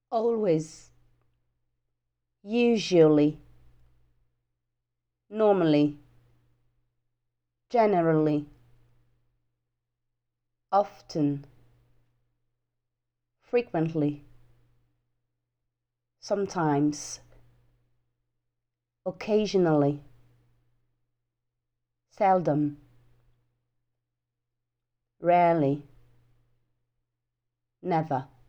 always, usually, normally, generally, often, frequently, sometimes, occasionally, seldom, rarely, never.